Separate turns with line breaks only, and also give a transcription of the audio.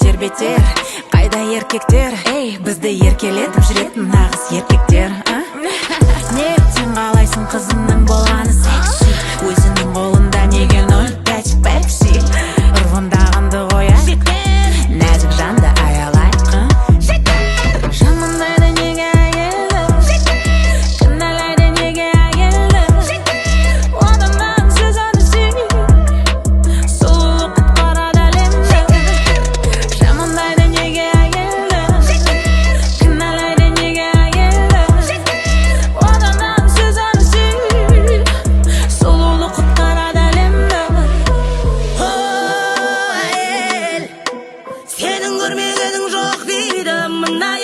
тербетер. Қайда еркектер, ей, бізді еркелетіп жүретін нағыз еркектер. Неліктен қалайсың қызымның болғаны секси? Өзінің қолында неге 0,5 пепси? Ұрғындағанды қоя, нәзік жанды аялайық. Жамандайды неге әйелі, кінәлайды неге әйелі? Оданнан сөз анысы, сұлулық құтқарады әлемді. Жамандайды неге әйелі, кінәлайды неге әйелі? Оданнан сөз анысы, сұлулық құтқарады әлемді.
О, әйел, сенің көрмегенің жоқ дейді мына